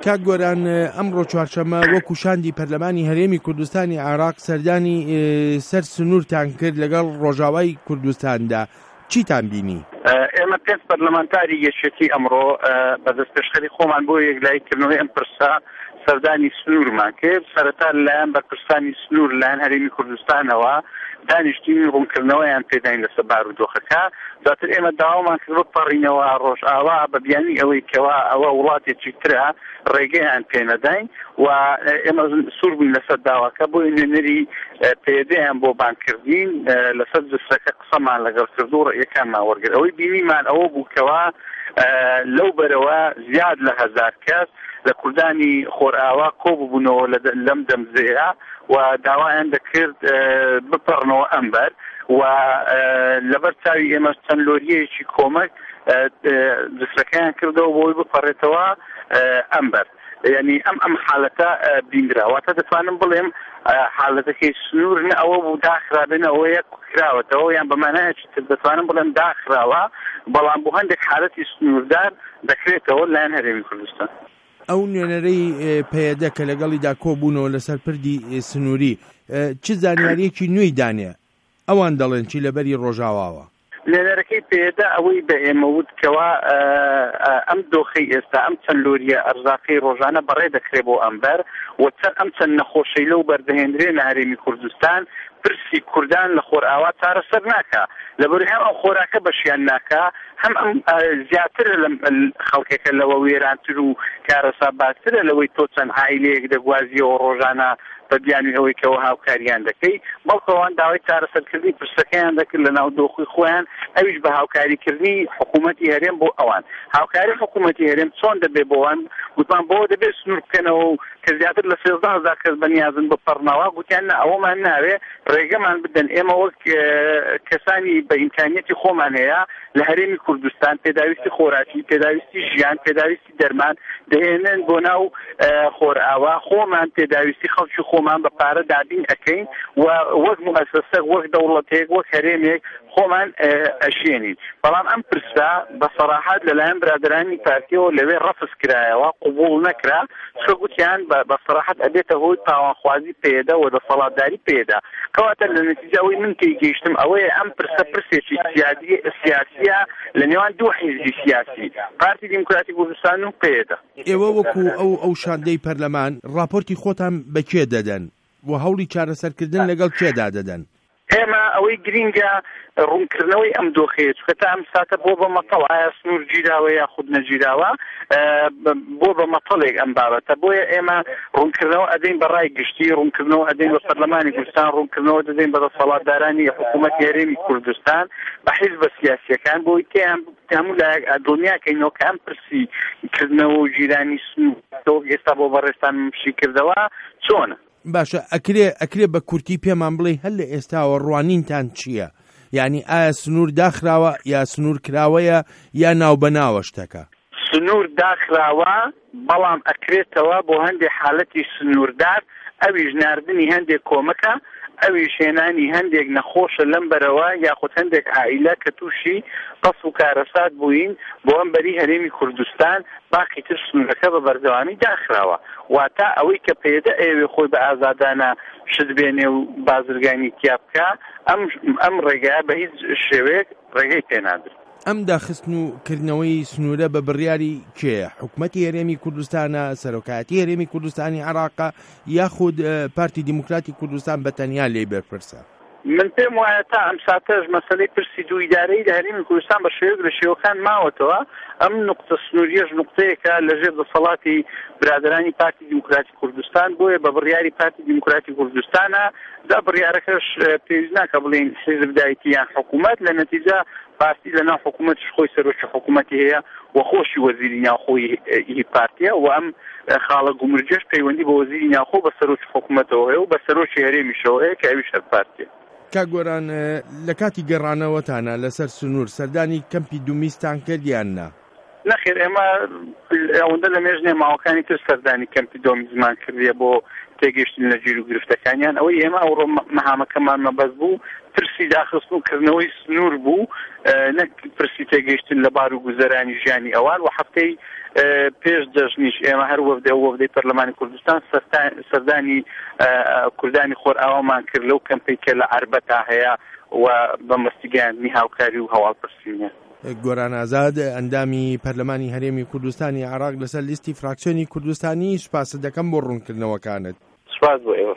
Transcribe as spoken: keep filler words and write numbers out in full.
کاک گۆران ئەمڕۆ چوارشەممە وەکو شاندی پەرلەمانی هەرێمی کوردستانی عێراق سەردانی سەر سنوورتان کرد لەگەڵ ڕۆژاوای کوردستاندا، چیتان بینی؟ ئێمە پێنج پەرلەمانتاری یەکێتی ئەمڕۆ بەدەست پێشخەری خۆمان بۆ یەکلایکردنەوەی ئەم پرسە سەردانی سنوورمان کرد. سەرەتا لەلایەن بەرپرسانی سنوور لەلایەن هەرێمی کوردستانەوە دانیشتنی ڕوونکردنەوەیان پێداین لەسەر بارودۆخەکە. دواتر ئێمە داوامان کرد بپەڕینەوە ڕۆژئاوا بە بیانی ئەوەی کەوا ئەوە وڵاتێکی ترە ڕێگەیان پێ نەداین و ئێمە سوور بووین لەسەر داواکە بۆ نوێنەری پێدەیان بۆ بانکردین لەسەر جسەکە قسەمان لەگەڵ کرد و ڕێیەکانمان وەرگرت. ئەوەی بینیمان ئەوە بوو کەوا لەو بەرەوە زیاد لە هەزار کەس لە کوردانی خۆرئاوا کۆبووبوونەوە لەم دەمزەیە و داوایان دەکرد بپەڕنەوە ئەمبەر و لەبەر چاوی ئێمە چەند لۆریەیەکی کۆمەک جسەکەیان کردەوە بۆی بپەڕێتەوە ئەمبەر. یعنی ئەم ئەم حالەتە بینراوەتە دەتوانم بڵێم حالەتەکەی سنوور نە ئەوە بوو داخرابێنە ئەوە یەک کراوەتەوە یان بەمانایەکی تر دەتوانم بڵێم داخراوە، بەڵام بۆ هەندێک حالەتی سنووردار دەکرێتەوە لایەن هەرێمی کوردستان. ئەو نوێنەرەی پەیەدە کە لەگەڵیدا کۆبوونەوە لەسەر پردی سنووری چ زانیاریەکی نوێی دانێ؟ ئەوان دەڵێن چی لەبەری ڕۆژاواوە؟ نوێنەرەکەی پێدا ئەوەی بە ئێمە وت کەوا ئەم دۆخەی ئێستا ئەم چەند لۆریە ئەرزاقی ڕۆژانە بەڕێ دەکرێت بۆ ئەمبەر و چەند ئەم چەند نەخۆشەی لەو بەردەهێنرێنە هەرێمی کوردستان پرسی کوردان لە خۆرئاوا چارەسەر ناکا، لەبەر هەم ئەو خۆراکە بەشیان ناکا، هەم ئەم زیاتر خەڵکێکە لەوە وێرانتر و کارەسا باشترە لەوەی تۆ چەند عایلەیەک دەگوازیەوە ڕۆژانە بە بیانی ئەوەی کەەوە هاوکاریان دەکەی، بەڵکەوان داوای چارەسەرکردنی پرسەکەیان دەکرد لە ناو دۆخی خۆیان، ئەویش بە هاوکاریکردنی حکوومەتی هەرێم بۆ ئەوان. هاوکاری حکوومەتی هەرێم چۆن دەبێ بۆوان؟ گوتمان بۆ دەبێت سنوور بکەنەوە و کە زیاتر لە سێزدە هەزار کەس بەنیازن بپەڕنەوە، گوتیان ئەوەمان ناوێ، ڕێگەمان بدەن ئێمە وەک کەسانی بە ئیمکانیەتی خۆمان هەیە لە هەرێمی کوردستان پێداویستی خۆراکی، پێداویستی ژیان، پێداویستی دەرمان دەهێنن بۆ ناو خۆرئاوا، خۆمان پێداویستی خەڵکی خۆمان بە پارە دابین ئەەکەین و وەک موەسسە وەک دەوڵەتێک وەک هەرێمێک خۆمان ئەشێنین. بەڵام ئەم پرسا بە سەراحەت لەلایەن برادرانی پارتیەوە لەوێ ڕەفز کرایەوە، قبوڵ نەکرا، چکە گوتیان بە سەراحەت ئەبێتە هۆی تاوانخوازی پێدا و دەسەڵاتداری پێدا. کەواتە لە نەتیجە ئەوەی من پێی گەیشتم ئەوەیە ئەم پرسە پرسێکی سیاسیە لە نێوان دوو حیزبی سیاسی، پارتی دیموکراتی کوردستان و پێدا. ئێوە وەکو ئەو ئەو شاندەی پەرلەمان ڕاپۆرتی خۆتان بە کێ دەدەن و هەوڵی چارەسەرکردن لەگەڵ کێدا دەدەن؟ ئێمە ئەوەی گرینگە ڕوونکردنەوەی ئەم دۆخەیە، چکە تا ئەم ساتە بۆ بە مەتەڵ ئایا سنوور گیراوە یا خود نەگیراوە، بۆ بە مەتەڵێک ئەم بابەتە. بۆیە ئێمە ڕوونکردنەوە ئەدەین بە ڕای گشتی، ڕوونکردنەوە ئەدەین بە پەرلەمانی کوردستان، ڕوونکردنەوە دەدەین بە دەسەڵاتدارانی حکوومەتی هەرێمی کوردستان بە حیزبە سیاسیەکان، بۆی تیان هەموو لایەک دڵنیاکەینەوە کە ئەم پرسی کردنەوە و گیرانی سنوور ئێستا بۆ بەڕێستان مشی کردەوە چۆنە؟ باشە، ئەکرێ ئەکرێ بە کورتی پێمان بڵێ هەر لە ئێستاوە ڕوانینتان چییە؟ یعنی ئایا سنوور داخراوە یا سنوور کراوەیە یا ناوبەناوە شتەکە؟ سنوور داخراوە، بەڵام ئەکرێتەوە بۆ هەندێک حالەتی سنووردار، ئەویش ناردنی هەندێک کۆمەکە، ئەویش هێنانی هەندێک نەخۆشە لەم بەرەوە یاخود هەندێک عائیلە کە تووشی قەس و کارەسات بووین بۆ ئەم بەری هەرێمی کوردستان، باقی تر سنوورەکە بە بەردەوامی داخراوە. واتە ئەوەی کە پێدە ئێوێ خۆی بە ئازادانە شت بێنێ و بازرگانی تیا بکە، ئەم ڕێگایە بە هیچ شێوەیەک ڕێگەی پێ نادرێت. ئەم داخستن و کردنەوەی سنوورە بە بڕیاری کێ؟ حکوومەتی هەرێمی کوردستانە، سەرۆکایەتی هەرێمی کوردستانی عێراقە، یاخود پارتی دیموکراتی کوردستان بەتەنیا لێ بەرپرسە؟ من پێم وایە تا ئەم ساتەش مەسەلەی پرسی دوو ئیدارەی لە هەرێمی کوردستان بە شێوەیەک لە شێوەکان ماوەتەوە. ئەم نقطە سنووریەش نقطەیەکە لەژێر دەسەڵاتی برادرانی پارتی دیموکراتی کوردستان، بۆیە بە بڕیاری پارتی دیموکراتی کوردستانە دا بڕیارەکەش پێویست ناکە بڵێن حیزب دایەتی یان حکوومەت، لە نەتیجە پارتی لەناو حکوومەتش خۆی سەرۆکی حکوومەتی هەیە و خۆشی وەزیری ناوخۆی هی پارتیە و ئەم خاڵە گومرجەش پەیوەندی بە وەزیری ناوخۆ بە سەرۆکی حکوومەتەوە هەیە و بە سەرۆکی هەرێمیشەوە هەیە کە ئەویش هەر پارتیە. کاک گۆران، لە کاتی گەڕانەوەتانە لەسەر سنوور سەردانی کەمپی دوومیستان کردیان نا؟ نەخێر ئێمە ئەوەندە لە مێژنێ ماوەکانی تر سەردانی کەمپی دۆمی زمان کردیە بۆ تێگەشتن لە گیر و گرفتەکانیان ئەوەی ئێمە ئەوڕۆ مەهامەکەمان مەبەست بوو پرسی داخستن و کردنەوەی سنوور بوو نەک پرسی تێگەشتن لە بار و گوزەرانی ژیانی ئەوان و هەفتەی پێش جەژنیش ئێمە هەر وەفدە وەفدەی پەرلەمانی کوردستان سەردانی کوردانی خۆر ئاوامان کرد لەو کەمپەی کە لە عەربەتا هەیە و بە مەستیگەیاندنی هاوکاری و هەواڵپرسینە. گۆران ئازاد ئەندامی پەرلەمانی هەرێمی کوردستانی عێراق لەسەر لیستی فراکسیۆنی کوردستانی سوپاس دەکەم بۆ ڕوونکردنەوەکانت. سوپاس بۆ ئێوە.